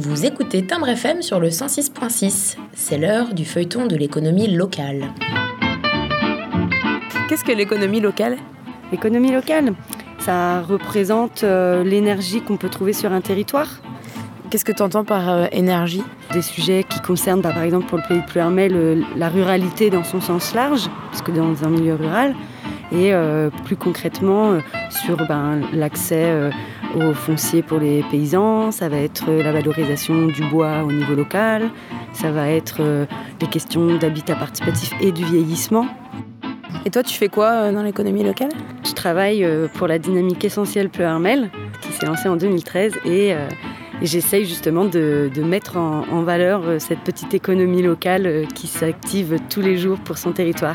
Vous écoutez Timbre FM sur le 106.6. C'est l'heure du feuilleton de l'économie locale. Qu'est-ce que l'économie locale ? L'économie locale, ça représente l'énergie qu'on peut trouver sur un territoire. Qu'est-ce que tu entends par énergie ? Des sujets qui concernent, par exemple pour le pays de Pleuhermel, la ruralité dans son sens large, parce que dans un milieu rural, et plus concrètement sur l'accès au foncier pour les paysans, ça va être la valorisation du bois au niveau local, ça va être des questions d'habitat participatif et du vieillissement. Et toi, tu fais quoi dans l'économie locale ? Je travaille pour la dynamique essentielle Pleuhermel, qui s'est lancée en 2013, et j'essaye justement de mettre en valeur cette petite économie locale qui s'active tous les jours pour son territoire.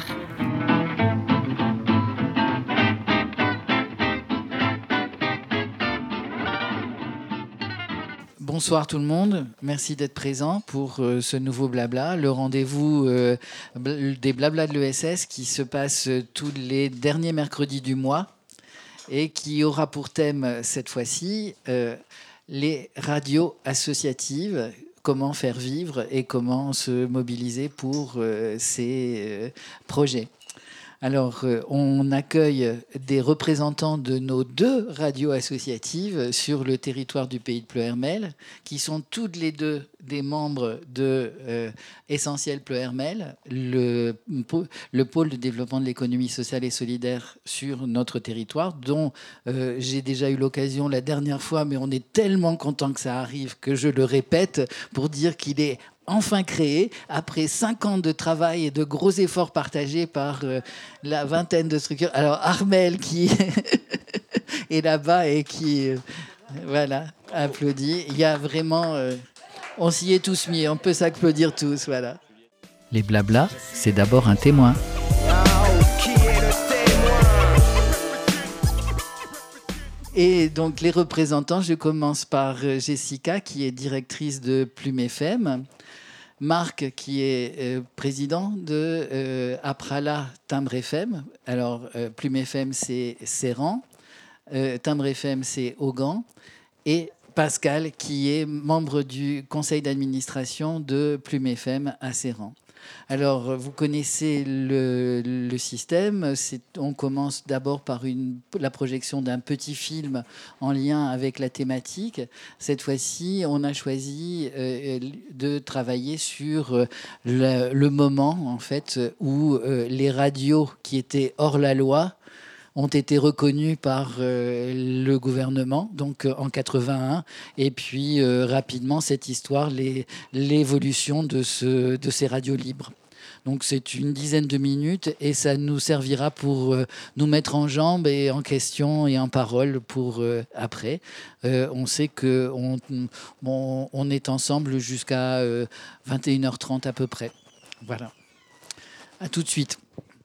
Bonsoir tout le monde, merci d'être présent pour ce nouveau blabla, le rendez-vous des blabla de l'ESS qui se passe tous les derniers mercredis du mois et qui aura pour thème cette fois-ci les radios associatives, comment faire vivre et comment se mobiliser pour ces projets. Alors, on accueille des représentants de nos 2 radios associatives sur le territoire du pays de Pleuhermel, qui sont toutes les 2 des membres de Essentiel Pleuhermel, le pôle de développement de l'économie sociale et solidaire sur notre territoire, dont j'ai déjà eu l'occasion la dernière fois, mais on est tellement content que ça arrive que je le répète pour dire qu'il est enfin créé, après 5 ans de travail et de gros efforts partagés par la vingtaine de structures. Alors Armel qui est là-bas et qui applaudit. Il y a vraiment... on s'y est tous mis, on peut s'applaudir tous, voilà. Les blablas, c'est d'abord un témoin. Et donc les représentants, je commence par Jessica qui est directrice de Plume FM, Marc qui est président de Aprala Timbre FM. Alors Plume FM c'est Serran, Timbre FM c'est Augan, et Pascal qui est membre du conseil d'administration de Plume FM à Serran. Alors, vous connaissez le système. On commence d'abord par la projection d'un petit film en lien avec la thématique. Cette fois-ci, on a choisi de travailler sur le moment, en fait, où les radios qui étaient hors la loi ont été reconnus par le gouvernement, donc en 81, et puis rapidement cette histoire, l'évolution de ces radios libres. Donc c'est une dizaine de minutes et ça nous servira pour nous mettre en jambes et en question et en parole pour après. On sait qu'on est ensemble jusqu'à 21h30 à peu près. Voilà. À tout de suite.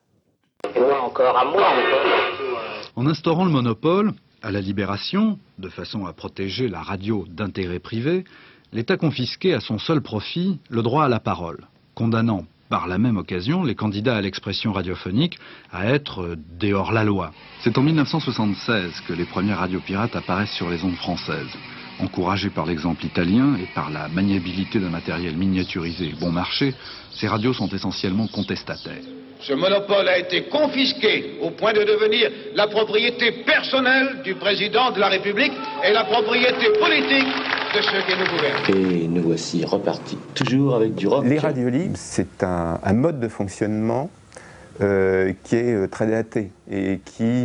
En instaurant le monopole, à la Libération, de façon à protéger la radio d'intérêt privé, l'État confisquait à son seul profit le droit à la parole, condamnant par la même occasion les candidats à l'expression radiophonique à être des hors-la-loi. C'est en 1976 que les premières radios pirates apparaissent sur les ondes françaises. Encouragées par l'exemple italien et par la maniabilité d'un matériel miniaturisé bon marché, ces radios sont essentiellement contestataires. Ce monopole a été confisqué au point de devenir la propriété personnelle du président de la République et la propriété politique de ceux qui nous gouvernent. Et nous voici repartis, toujours avec du rock. Les radios libres, c'est un mode de fonctionnement qui est très daté et qui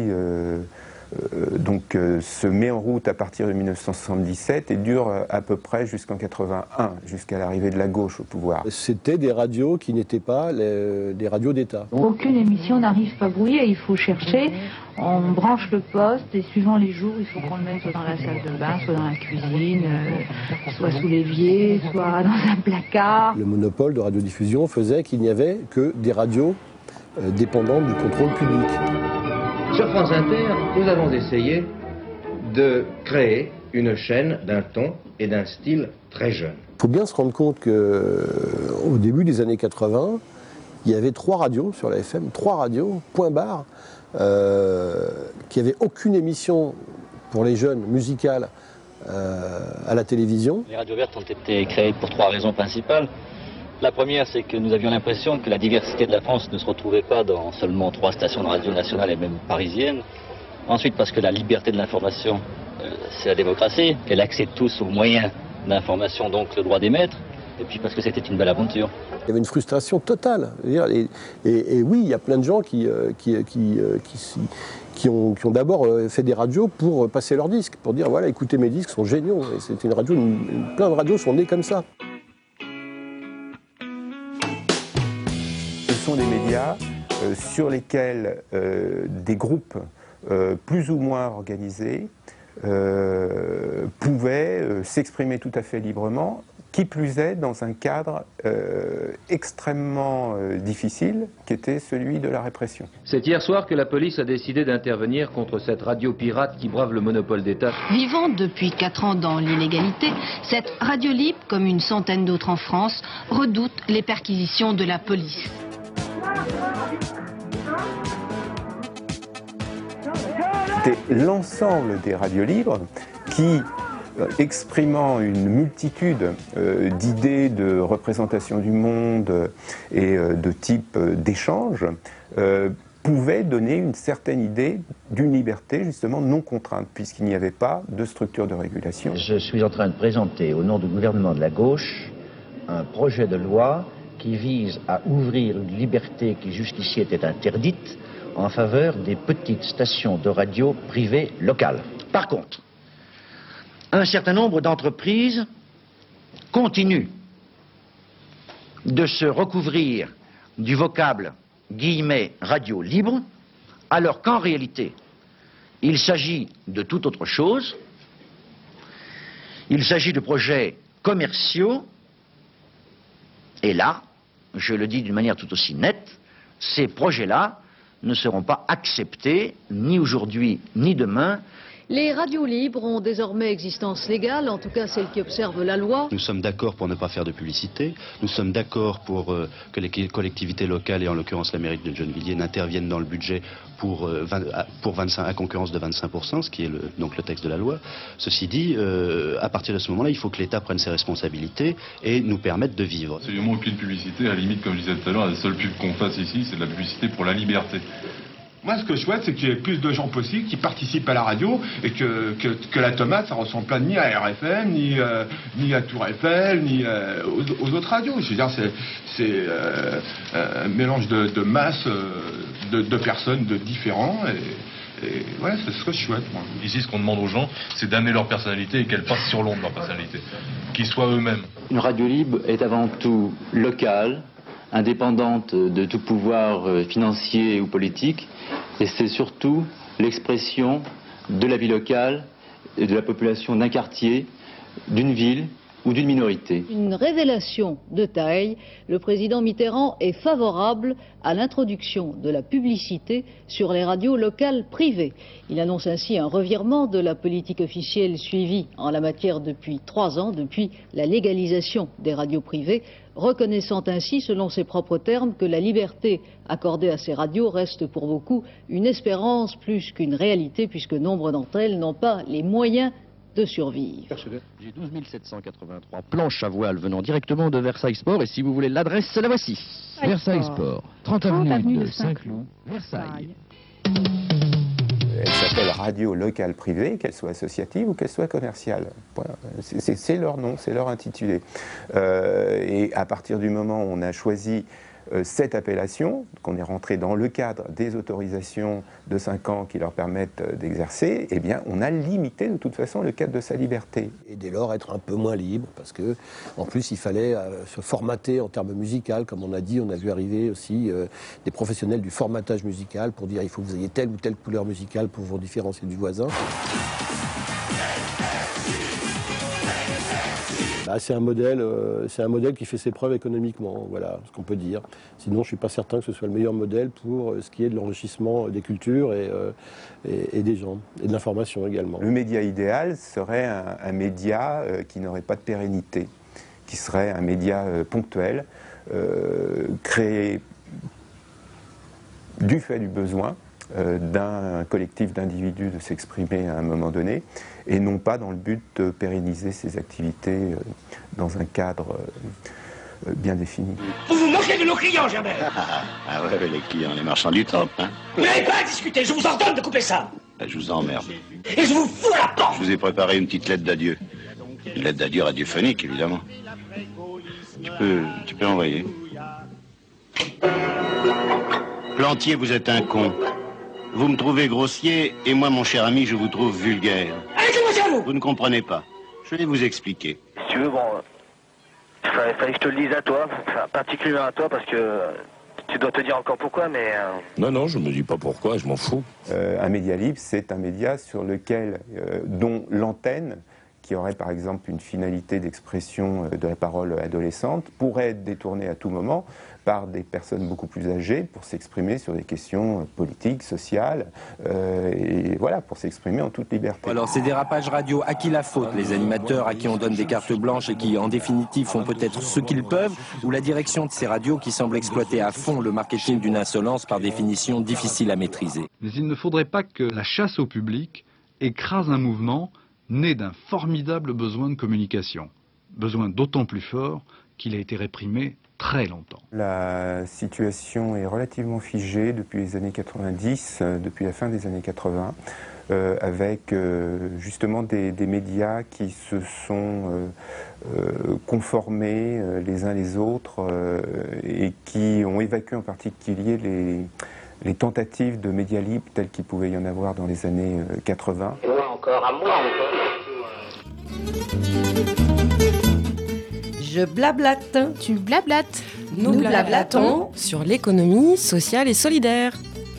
se met en route à partir de 1977 et dure à peu près jusqu'en 81, jusqu'à l'arrivée de la gauche au pouvoir. C'était des radios qui n'étaient pas des radios d'État. Aucune émission n'arrive pas brouillée, il faut chercher, on branche le poste et suivant les jours, il faut qu'on le mette soit dans la salle de bain, soit dans la cuisine, soit sous l'évier, soit dans un placard. Le monopole de radiodiffusion faisait qu'il n'y avait que des radios dépendantes du contrôle public. Sur France Inter, nous avons essayé de créer une chaîne d'un ton et d'un style très jeune. Il faut bien se rendre compte qu'au début des années 80, il y avait 3 radios sur la FM, 3 radios, point barre, qui n'avaient aucune émission pour les jeunes musicale à la télévision. Les radios vertes ont été créées pour 3 raisons principales. La première, c'est que nous avions l'impression que la diversité de la France ne se retrouvait pas dans seulement 3 stations de radio nationales et même parisiennes. Ensuite, parce que la liberté de l'information, c'est la démocratie, qu'elle accède tous aux moyens d'information, donc le droit d'émettre. Et puis parce que c'était une belle aventure. Il y avait une frustration totale. Et oui, il y a plein de gens qui ont d'abord fait des radios pour passer leurs disques, pour dire voilà, écoutez, mes disques sont géniaux. Et c'est une radio, plein de radios sont nées comme ça. Ce sont des médias sur lesquels des groupes plus ou moins organisés pouvaient s'exprimer tout à fait librement, qui plus est dans un cadre extrêmement difficile, qui était celui de la répression. C'est hier soir que la police a décidé d'intervenir contre cette radio pirate qui brave le monopole d'État. Vivant depuis 4 ans dans l'illégalité, cette radio libre, comme une centaine d'autres en France, redoute les perquisitions de la police. C'était l'ensemble des radios libres qui, exprimant une multitude d'idées de représentation du monde et de type d'échange, pouvaient donner une certaine idée d'une liberté justement non contrainte, puisqu'il n'y avait pas de structure de régulation. Je suis en train de présenter au nom du gouvernement de la gauche un projet de loi qui vise à ouvrir une liberté qui jusqu'ici était interdite en faveur des petites stations de radio privées locales. Par contre, un certain nombre d'entreprises continuent de se recouvrir du vocable guillemets radio libre, alors qu'en réalité, il s'agit de toute autre chose. Il s'agit de projets commerciaux. Et là, je le dis d'une manière tout aussi nette, ces projets-là ne seront pas acceptés, ni aujourd'hui, ni demain. Les radios libres ont désormais existence légale, en tout cas celles qui observent la loi. Nous sommes d'accord pour ne pas faire de publicité, nous sommes d'accord pour que les collectivités locales, et en l'occurrence la mairie de Gennevilliers, n'interviennent dans le budget à concurrence de 25%, ce qui est donc le texte de la loi. Ceci dit, à partir de ce moment-là, il faut que l'État prenne ses responsabilités et nous permette de vivre. Absolument aucune publicité, à la limite, comme je disais tout à l'heure, la seule pub qu'on fasse ici, c'est de la publicité pour la liberté. Moi, ce que je souhaite, c'est qu'il y ait plus de gens possibles qui participent à la radio et que la tomate, ça ne ressemble pas ni à RFM, ni à Tour Eiffel, ni aux autres radios. Je veux dire, c'est un mélange de masse, de personnes différents. Et ouais, c'est ce que je souhaite, moi. Ici, ce qu'on demande aux gens, c'est d'amener leur personnalité et qu'elles passent sur l'onde, leur personnalité. Qu'ils soient eux-mêmes. Une radio libre est avant tout locale, indépendante de tout pouvoir financier ou politique, et c'est surtout l'expression de la vie locale et de la population d'un quartier, d'une ville ou d'une minorité. Une révélation de taille, le président Mitterrand est favorable à l'introduction de la publicité sur les radios locales privées. Il annonce ainsi un revirement de la politique officielle suivie en la matière depuis 3 ans, depuis la légalisation des radios privées, reconnaissant ainsi, selon ses propres termes, que la liberté accordée à ces radios reste pour beaucoup une espérance plus qu'une réalité, puisque nombre d'entre elles n'ont pas les moyens de survivre. J'ai 12 783 planches à voile venant directement de Versailles Sport, et si vous voulez l'adresse, la voici. Versailles Sport, 30 avenue de Saint-Cloud, Versailles. Elle s'appelle radio locale privée, qu'elle soit associative ou qu'elle soit commerciale. Voilà. C'est leur nom, c'est leur intitulé. Et à partir du moment où on a choisi cette appellation, qu'on est rentré dans le cadre des autorisations de 5 ans qui leur permettent d'exercer, eh bien, on a limité de toute façon le cadre de sa liberté. Et dès lors, être un peu moins libre, parce que, en plus, il fallait se formater en termes musicaux, comme on a dit, on a vu arriver aussi des professionnels du formatage musical pour dire il faut que vous ayez telle ou telle couleur musicale pour vous différencier du voisin. Bah, c'est un modèle qui fait ses preuves économiquement, voilà ce qu'on peut dire. Sinon, je ne suis pas certain que ce soit le meilleur modèle pour ce qui est de l'enrichissement des cultures et des gens, et de l'information également. Le média idéal serait un média qui n'aurait pas de pérennité, qui serait un média ponctuel, créé du fait du besoin, d'un collectif d'individus de s'exprimer à un moment donné, et non pas dans le but de pérenniser ces activités dans un cadre bien défini. Vous vous moquez de nos clients, Gerbert. Ah ouais, les clients, les marchands du temple, hein. Vous n'avez pas à discuter, je vous ordonne de couper ça. Je vous emmerde. Et je vous fous à la porte. Je vous ai préparé une petite lettre d'adieu. Une lettre d'adieu radiophonique, évidemment. Tu peux envoyer. Plantier, vous êtes un con. Vous me trouvez grossier, et moi, mon cher ami, je vous trouve vulgaire. Allez, vous ne comprenez pas. Je vais vous expliquer. Si tu veux, bon, fallait que je te le dise à toi, enfin, particulièrement à toi, parce que tu dois te dire encore pourquoi, mais... Non, je me dis pas pourquoi, je m'en fous. Un média libre, c'est un média sur lequel, dont l'antenne, qui aurait par exemple une finalité d'expression de la parole adolescente, pourrait être détournée à tout moment par des personnes beaucoup plus âgées pour s'exprimer sur des questions politiques, sociales, et voilà, pour s'exprimer en toute liberté. Alors ces dérapages radio, à qui la faute? Les animateurs à qui on donne des cartes blanches et qui en définitive font peut-être ce qu'ils peuvent, ou la direction de ces radios qui semble exploiter à fond le marketing d'une insolence par définition difficile à maîtriser? Mais il ne faudrait pas que la chasse au public écrase un mouvement né d'un formidable besoin de communication. Besoin d'autant plus fort qu'il a été réprimé très longtemps. La situation est relativement figée depuis les années 90, depuis la fin des années 80, avec justement des médias qui se sont conformés les uns les autres et qui ont évacué en particulier les tentatives de médias libres telles qu'il pouvait y en avoir dans les années 80. Et moi encore, à moi encore. Je blablate. Tu blablates. Nous blablatons sur l'économie sociale et solidaire.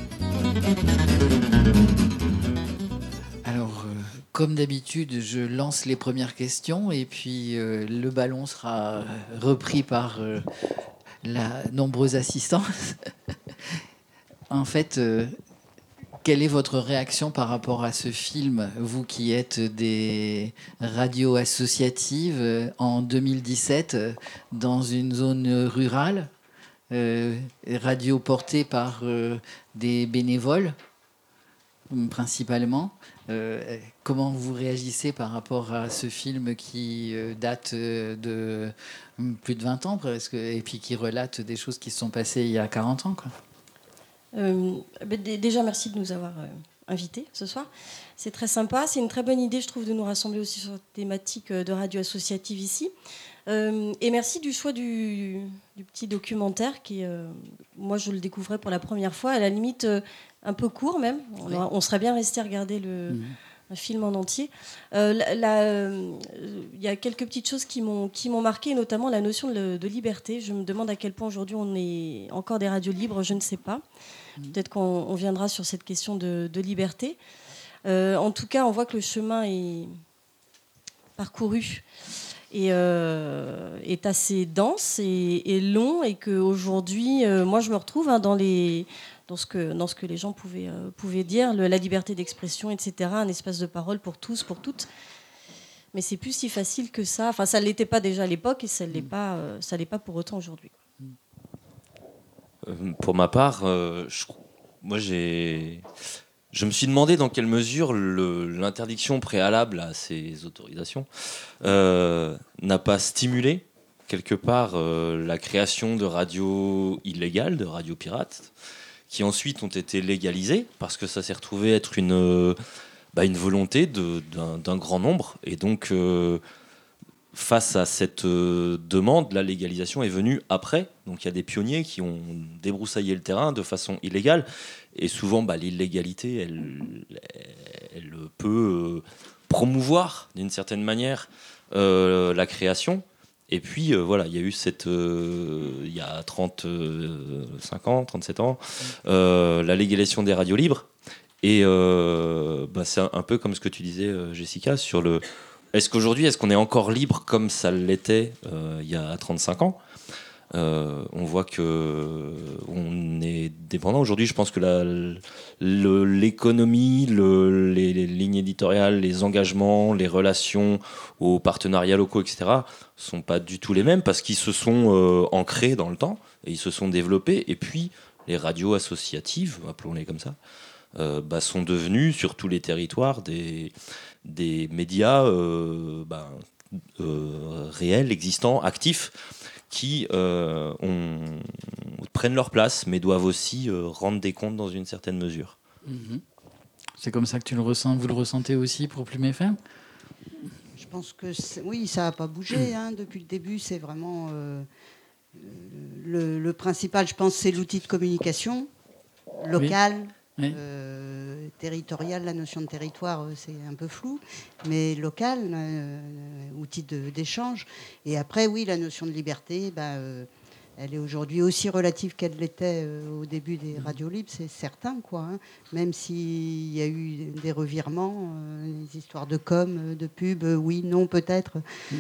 Alors, comme d'habitude, je lance les premières questions et puis le ballon sera repris par la nombreuse assistance. En fait, quelle est votre réaction par rapport à ce film, vous qui êtes des radios associatives en 2017 dans une zone rurale, radio portée par des bénévoles principalement. Comment vous réagissez par rapport à ce film qui date de plus de 20 ans presque, et puis qui relate des choses qui se sont passées il y a 40 ans, quoi? Déjà, merci de nous avoir invités ce soir. C'est très sympa. C'est une très bonne idée, je trouve, de nous rassembler aussi sur la thématique de radio associative ici. Et merci du choix du petit documentaire qui, moi, je le découvrais pour la première fois. À la limite, un peu court même. On serait bien resté à regarder un film en entier. Il y a quelques petites choses qui m'ont marqué, notamment la notion de liberté. Je me demande à quel point aujourd'hui on est encore des radios libres, je ne sais pas. Peut-être qu'on viendra sur cette question de liberté. En tout cas, on voit que le chemin est parcouru et est assez dense et long, et qu'aujourd'hui, moi je me retrouve dans ce que les gens pouvaient dire, la liberté d'expression, etc., un espace de parole pour tous, pour toutes. Mais c'est plus si facile que ça. Enfin, ça ne l'était pas déjà à l'époque, et ça ne l'est pas pour autant aujourd'hui. Pour ma part, moi je me suis demandé dans quelle mesure l'interdiction préalable à ces autorisations n'a pas stimulé quelque part la création de radios illégales, de radios pirates, qui ensuite ont été légalisées parce que ça s'est retrouvé être une volonté d'un grand nombre. Et donc, face à cette demande, la légalisation est venue après. Donc il y a des pionniers qui ont débroussaillé le terrain de façon illégale. Et souvent, l'illégalité, elle peut promouvoir d'une certaine manière la création. Et puis, voilà, il y a eu il y a 35 ans, 37 ans, la légalisation des radios libres. Et c'est un peu comme ce que tu disais, Jessica, sur le... Est-ce qu'on est encore libre comme ça l'était il y a 35 ans ? On voit qu'on est dépendant. Aujourd'hui, je pense que l'économie, les lignes éditoriales, les engagements, les relations aux partenariats locaux, etc., sont pas du tout les mêmes parce qu'ils se sont ancrés dans le temps et ils se sont développés. Et puis, les radios associatives, appelons-les comme ça, sont devenus sur tous les territoires des médias réels, existants, actifs, qui prennent leur place, mais doivent aussi rendre des comptes dans une certaine mesure. C'est comme ça que tu le ressens, vous le ressentez aussi pour Plume FM ? Je pense que oui, ça n'a pas bougé depuis le début. C'est vraiment le principal, je pense, c'est l'outil de communication local, oui. Territorial. La notion de territoire, c'est un peu flou, mais local, outil d'échange. Et après, oui, la notion de liberté, elle est aujourd'hui aussi relative qu'elle l'était au début des radios libres, c'est certain, quoi. Même s'il y a eu des revirements, des histoires de com, de pub, oui, non, peut-être.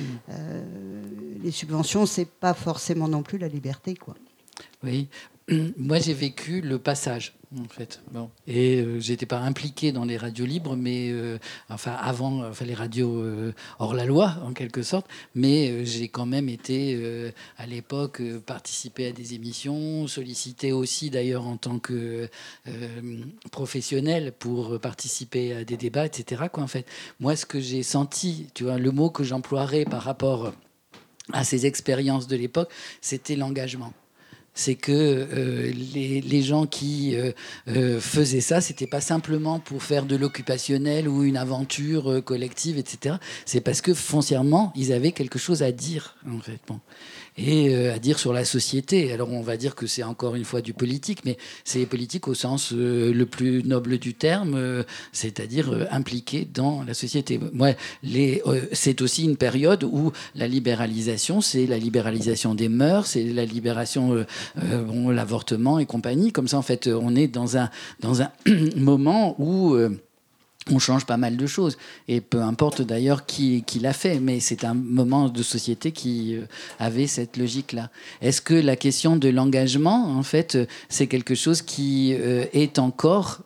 Les subventions, c'est pas forcément non plus la liberté, quoi. Oui. Moi, j'ai vécu le passage, en fait. Bon. Et j'étais pas impliqué dans les radios libres, mais avant les radios hors la loi, en quelque sorte. Mais j'ai quand même été, à l'époque, participer à des émissions, sollicité aussi, d'ailleurs, en tant que professionnel pour participer à des débats, etc. Quoi, en fait. Moi, ce que j'ai senti, tu vois, le mot que j'emploierais par rapport à ces expériences de l'époque, c'était l'engagement. C'est que les gens qui faisaient ça, c'était pas simplement pour faire de l'occupationnel ou une aventure collective, etc. C'est parce que foncièrement, ils avaient quelque chose à dire, en fait. Bon. Et à dire sur la société. Alors on va dire que c'est encore une fois du politique, mais c'est politique au sens le plus noble du terme, c'est-à-dire impliqué dans la société. Moi, c'est aussi une période où la libéralisation, c'est la libéralisation des mœurs, c'est la libération, l'avortement et compagnie. Comme ça, en fait, on est dans un moment où on change pas mal de choses. Et peu importe d'ailleurs qui l'a fait, mais c'est un moment de société qui avait cette logique-là. Est-ce que la question de l'engagement, en fait, c'est quelque chose qui est encore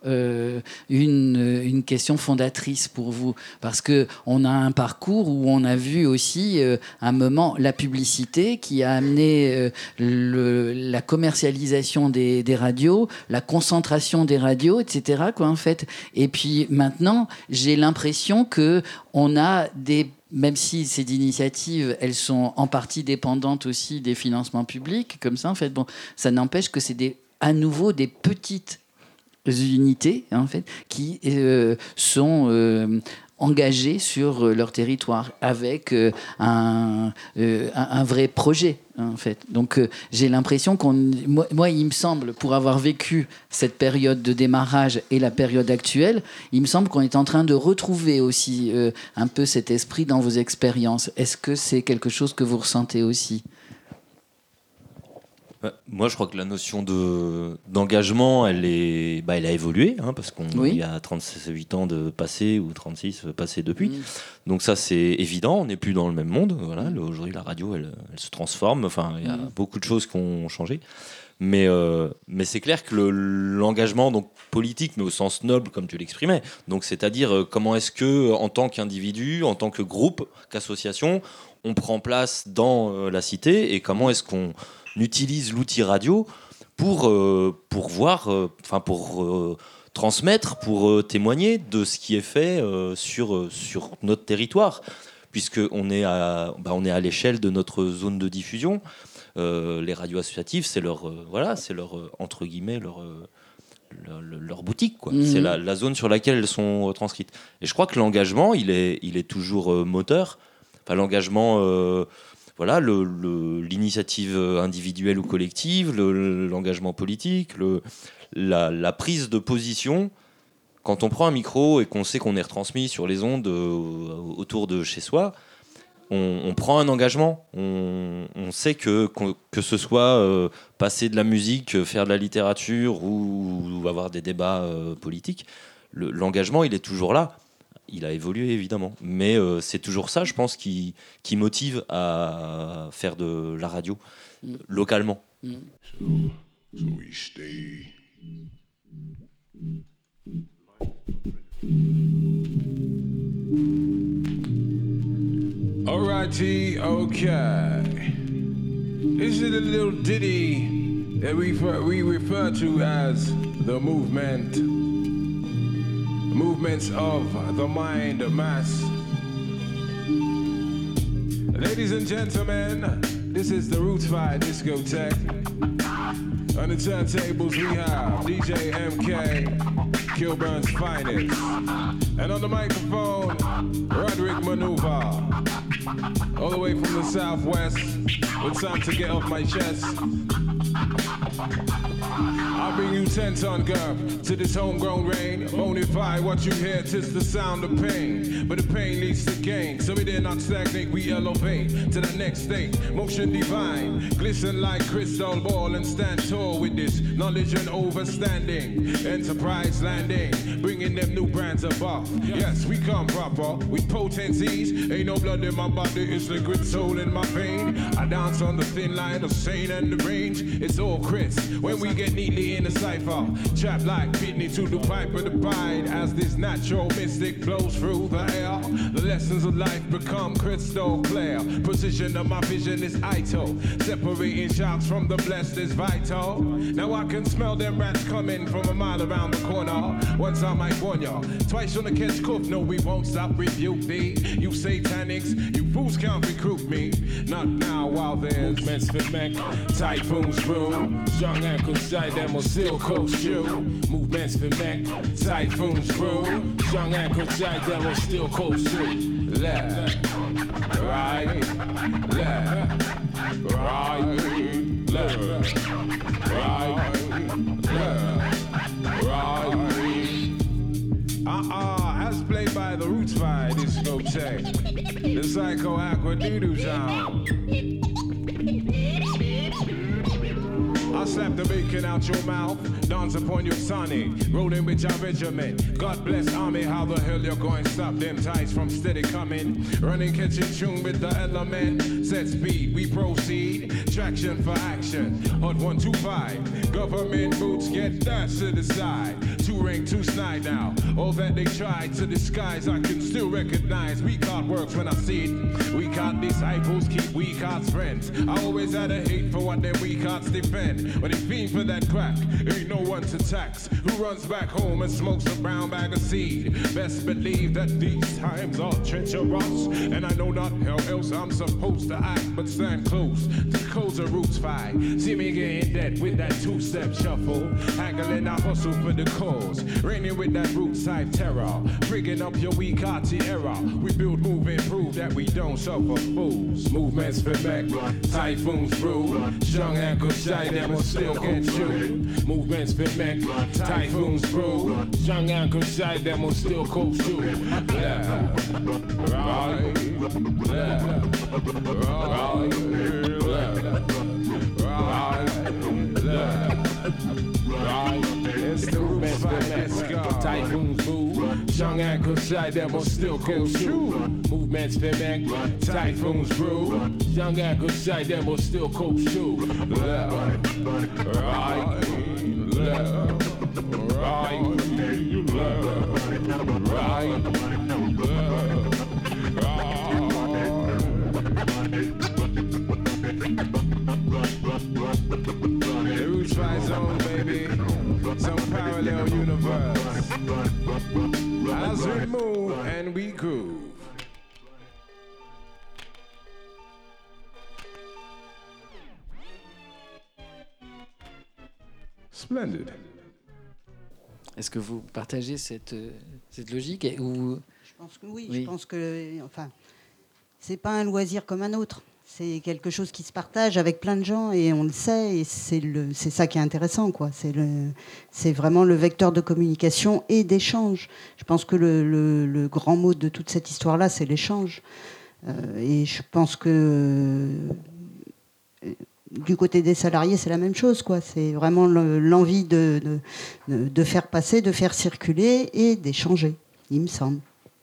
une question fondatrice pour vous ? Parce qu'on a un parcours où on a vu aussi un moment la publicité qui a amené la commercialisation des radios, la concentration des radios, etc., quoi, en fait. Et puis maintenant, j'ai l'impression qu'on a même si ces initiatives, elles sont en partie dépendantes aussi des financements publics, comme ça, en fait, bon, ça n'empêche que c'est à nouveau des petites unités, en fait, qui sont engagés sur leur territoire avec un vrai projet, en fait. Donc j'ai l'impression moi il me semble, pour avoir vécu cette période de démarrage et la période actuelle, il me semble qu'on est en train de retrouver aussi un peu cet esprit dans vos expériences. Est-ce que c'est quelque chose que vous ressentez aussi ? Moi, je crois que la notion d'engagement, elle a évolué, parce qu'il y a 38 ans de passé, ou 36 passés depuis. Donc ça, c'est évident, on n'est plus dans le même monde. Voilà. Aujourd'hui, la radio, elle se transforme. Enfin, il y a beaucoup de choses qui ont changé. Mais c'est clair que l'engagement donc, politique, mais au sens noble, comme tu l'exprimais, donc c'est-à-dire comment est-ce que, en tant qu'individu, en tant que groupe, qu'association, on prend place dans la cité, et comment est-ce qu'on utilise l'outil radio pour transmettre, pour témoigner de ce qui est fait sur notre territoire, puisqu'on est à l'échelle de notre zone de diffusion. Les radios associatives, c'est leur entre guillemets leur boutique, quoi. C'est la zone sur laquelle elles sont transcrites. Et je crois que l'engagement, il est toujours moteur. Enfin, l'engagement, l'initiative individuelle ou collective, l'engagement politique, la prise de position. Quand on prend un micro et qu'on sait qu'on est retransmis sur les ondes autour de chez soi, on prend un engagement. On sait que ce soit passer de la musique, faire de la littérature ou avoir des débats politiques, l'engagement, il est toujours là. Il a évolué, évidemment. Mais c'est toujours ça, je pense, qui motive à faire de la radio localement. So we stay. Alrighty, okay. This is a little ditty that we refer to as the movement. movements of the mind mass. Ladies and gentlemen, this is the Roots Fight Discotheque. On the turntables we have DJ MK, Kilburn's finest. And on the microphone, Roderick Maneuver. All the way from the southwest, with time to get off my chest. I'll bring you 10-ton girl to this homegrown rain. Bonify what you hear, 'tis the sound of pain. But the pain leads to gain, so we dare not stagnate, we elevate to the next state. Motion divine, glisten like crystal ball and stand tall with this knowledge and overstanding. Enterprise landing, bringing them new brands above. Yes, we come proper with potencies. Ain't no blood in my body, it's liquid soul in my vein. I dance on the thin line of sane and the range. It's all Chris when we get neatly in the cipher. Trapped like Pitney to the pipe of the pine. As this natural mystic flows through the air, the lessons of life become crystal clear. Precision of my vision is Ito. Separating sharks from the blessed is vital. Now I can smell them rats coming from a mile around the corner. Once I might warn ya, twice on the catch cuff. No, we won't stop, rebuke thee. You satanics, you fools can't recruit me. Not now while there's movements for Mac, typhoons brew. Young ankle side, them will still coast you. Movements for Mac, typhoons brew. Young ankle side, them will still coast you. Left, right, left, right, left, right, left, right. As played by the Roots Fight Discotheque, the Psycho Aqua Doodoo sound. I slap the bacon out your mouth, dance upon your sonic, rolling with your regiment. God bless army, how the hell you're going to stop them ties from steady coming? Running, catching tune with the element, set speed, we proceed, traction for action, hot 125, government boots get dashed to the side, 2 rank, 2 snide now, all that they tried to disguise, I can still recognize, weak heart works when I see it, weak heart disciples keep weak hearts friends, I always had a hate for what their weak hearts defend. When they fiend for that crack, ain't no one to tax. Who runs back home and smokes a brown bag of seed? Best believe that these times are treacherous, and I know not how else I'm supposed to act, but stand close to close a Roots Fight. See me getting dead with that 2-step shuffle, haggling I hustle for the cause, reigning with that Roots type terror, frigging up your weak hearty error. We build, move, and prove that we don't suffer fools. Movements for back, typhoons brew, young ankle shy, them will still get you. Movements for Mac, typhoons brew, young ankle shy, them will still coast you. Left, right, left, right, left, right, left, right. It's the Roots Fight, let's go. Typhoons brew, young ankle shy, them will still coast you. Movements for Mac, typhoons brew, young ankle shy, them will still coast you. Left, right, left, right, left, right, the Roots Fight zone, baby. Some parallel universe. As we move and we groove. Splendid. Est-ce que vous partagez cette logique ou... Je pense que oui. Je pense que, enfin, c'est pas un loisir comme un autre. C'est quelque chose qui se partage avec plein de gens et on le sait. Et c'est ça qui est intéressant, quoi. C'est vraiment le vecteur de communication et d'échange. Je pense que le grand mot de toute cette histoire-là, c'est l'échange. Et je pense que du côté des salariés, c'est la même chose, quoi. C'est vraiment l'envie de faire passer, de faire circuler et d'échanger, il me semble.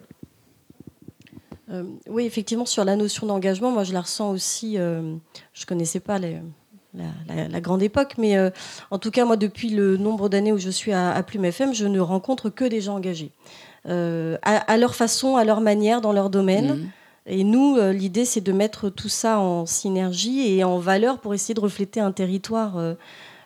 Oui, effectivement, sur la notion d'engagement, moi je la ressens aussi, je ne connaissais pas la grande époque, mais en tout cas, moi depuis le nombre d'années où je suis à Plume FM, je ne rencontre que des gens engagés, à leur façon, à leur manière, dans leur domaine. Et nous, l'idée, c'est de mettre tout ça en synergie et en valeur pour essayer de refléter un territoire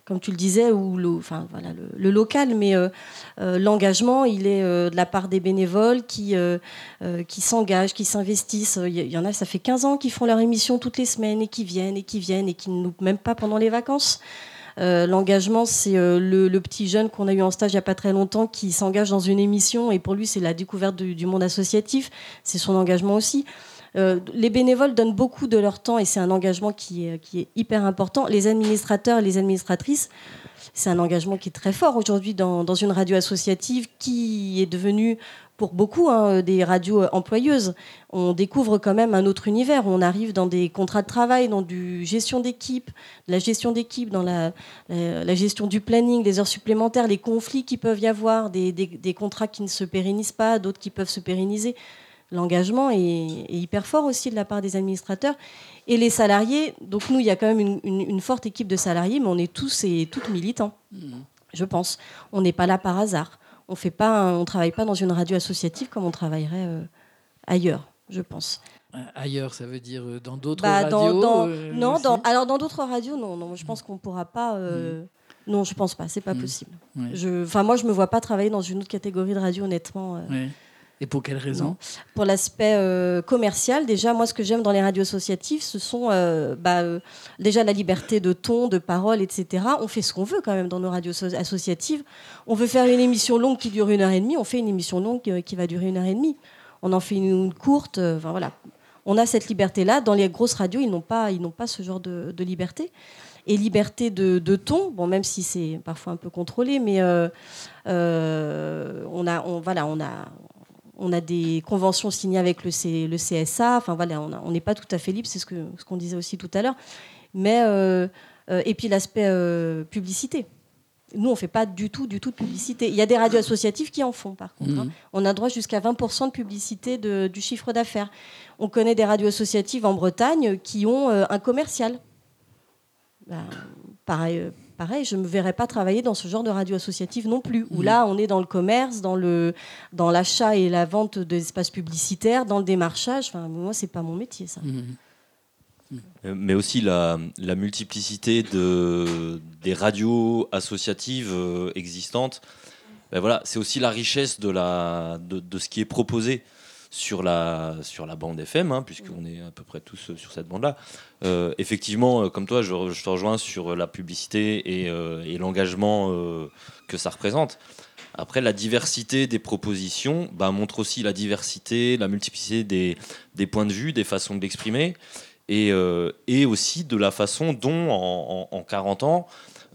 comme tu le disais, ou le local, mais l'engagement, il est de la part des bénévoles qui s'engagent, qui s'investissent. Il y en a, ça fait 15 ans qu'ils font leur émission toutes les semaines et qui viennent et qui ne loupent même pas pendant les vacances. L'engagement, c'est le petit jeune qu'on a eu en stage il n'y a pas très longtemps qui s'engage dans une émission et pour lui, c'est la découverte du monde associatif. C'est son engagement aussi. Les bénévoles donnent beaucoup de leur temps et c'est un engagement qui est hyper important. Les administrateurs et les administratrices, c'est un engagement qui est très fort aujourd'hui dans une radio associative qui est devenue pour beaucoup des radios employeuses. On découvre quand même un autre univers. On arrive dans des contrats de travail, dans de la gestion d'équipe, dans la gestion du planning, des heures supplémentaires, les conflits qui peuvent y avoir, des contrats qui ne se pérennisent pas, d'autres qui peuvent se pérenniser. L'engagement est hyper fort aussi de la part des administrateurs. Et les salariés, donc nous, il y a quand même une forte équipe de salariés, mais on est tous et toutes militants, je pense. On n'est pas là par hasard. On ne travaille pas dans une radio associative comme on travaillerait ailleurs, je pense. Ailleurs, ça veut dire dans d'autres radios Alors dans d'autres radios, non, je pense qu'on ne pourra pas... Non, je ne pense pas, c'est pas possible. Ouais. Moi, je ne me vois pas travailler dans une autre catégorie de radio, honnêtement. Ouais. Et pour quelle raison ? Non. Pour l'aspect commercial, déjà, moi, ce que j'aime dans les radios associatives, ce sont déjà la liberté de ton, de parole, etc. On fait ce qu'on veut quand même dans nos radios associatives. On veut faire une émission longue qui dure 1h30, on fait une émission longue qui va durer 1h30. On en fait une courte. Voilà. On a cette liberté-là. Dans les grosses radios, ils n'ont pas ce genre de liberté. Et liberté de ton, bon, même si c'est parfois un peu contrôlé, mais on a des conventions signées avec le CSA. Enfin voilà, on n'est pas tout à fait libre, c'est ce qu'on disait aussi tout à l'heure. Mais et puis l'aspect publicité. Nous, on ne fait pas du tout de publicité. Il y a des radios associatives qui en font, par contre. On a droit jusqu'à 20% de publicité du chiffre d'affaires. On connaît des radios associatives en Bretagne qui ont un commercial. Pareil, je ne me verrais pas travailler dans ce genre de radio associative non plus, où là, on est dans le commerce, dans l'achat et la vente d'espaces publicitaires, dans le démarchage. Enfin, moi, ce n'est pas mon métier, ça. Mais aussi la multiplicité des radios associatives existantes. Ben voilà, c'est aussi la richesse de ce qui est proposé sur la bande FM, puisqu'on est à peu près tous sur cette bande-là. Effectivement, comme toi, je te rejoins sur la publicité et l'engagement que ça représente. Après, la diversité des propositions montre aussi la diversité, la multiplicité des points de vue, des façons de l'exprimer, et aussi de la façon dont, en 40 ans,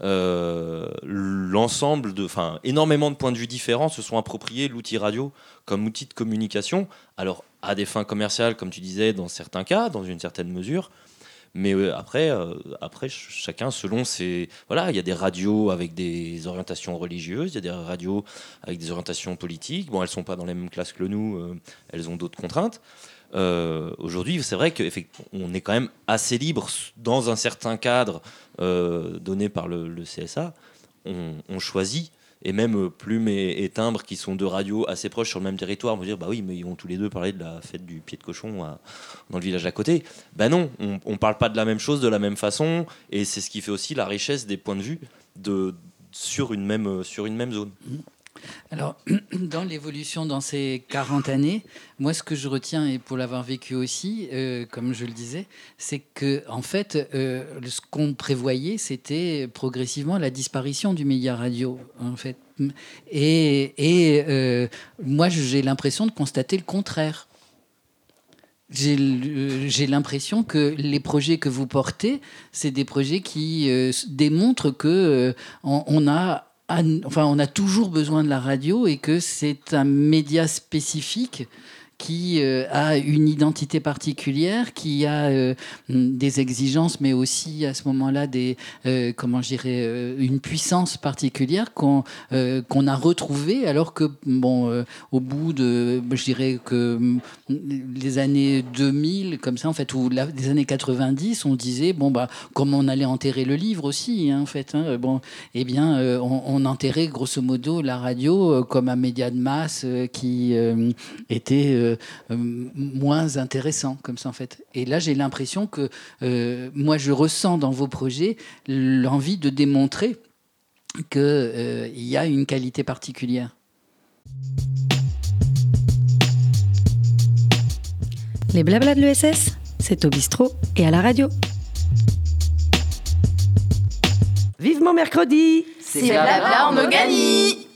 énormément de points de vue différents se sont appropriés l'outil radio comme outil de communication, alors à des fins commerciales, comme tu disais, dans certains cas, dans une certaine mesure, mais après, chacun selon ses... Voilà, il y a des radios avec des orientations religieuses, il y a des radios avec des orientations politiques. Bon, elles ne sont pas dans les mêmes classes que nous, elles ont d'autres contraintes. Aujourd'hui, c'est vrai qu'on est quand même assez libre dans un certain cadre donné par le CSA. On choisit, et même Plume et Timbre, qui sont deux radios assez proches sur le même territoire, vont dire bah oui, mais ils vont tous les deux parler de la fête du pied de cochon dans le village à côté. Bah non, on parle pas de la même chose de la même façon, et c'est ce qui fait aussi la richesse des points de vue sur une même zone. Alors, dans l'évolution dans ces 40 années, moi, ce que je retiens, et pour l'avoir vécu aussi, comme je le disais, c'est que, en fait, ce qu'on prévoyait, c'était progressivement la disparition du média radio, en fait. Et moi, j'ai l'impression de constater le contraire. J'ai l'impression que les projets que vous portez, c'est des projets qui démontrent que on a toujours besoin de la radio et que c'est un média spécifique qui a une identité particulière, qui a des exigences, mais aussi à ce moment-là une puissance particulière qu'on a retrouvée, alors que au bout de, je dirais que les années 2000, comme ça en fait, ou les années 90, on disait comme on allait enterrer le livre aussi, en fait, on enterrait grosso modo la radio comme un média de masse qui était moins intéressant comme ça en fait. Et là j'ai l'impression que moi je ressens dans vos projets l'envie de démontrer qu'il y a une qualité particulière. Les blablas de l'ESS, c'est au bistrot et à la radio. Vivement mercredi, c'est blabla en Ogani.